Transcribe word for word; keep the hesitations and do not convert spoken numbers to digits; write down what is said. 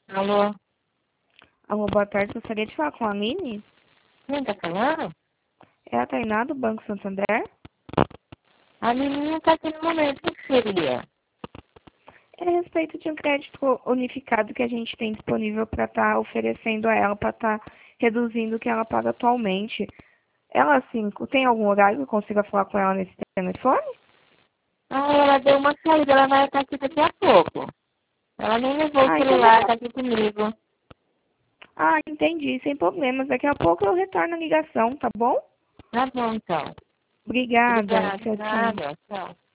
Alô? Alô, boa tarde. Gostaria de falar com a Aline. Quem tá falando? É a Tainá do Banco Santander. A menina está aqui no momento. O que seria? É a respeito de um crédito unificado que a gente tem disponível para estar oferecendo a ela, para estar reduzindo o que ela paga atualmente. Ela, assim, tem algum horário que eu consiga falar com ela nesse telefone? Ah, ela deu uma saída. Ela vai estar aqui daqui a pouco. Ela nem levou o Ah, então celular. daqui Está a... aqui comigo. Ah, entendi, sem problemas. Daqui a pouco eu retorno a ligação, tá bom? Tá bom, então. Obrigada. Obrigada. Tchau, tchau. Nada. Tchau.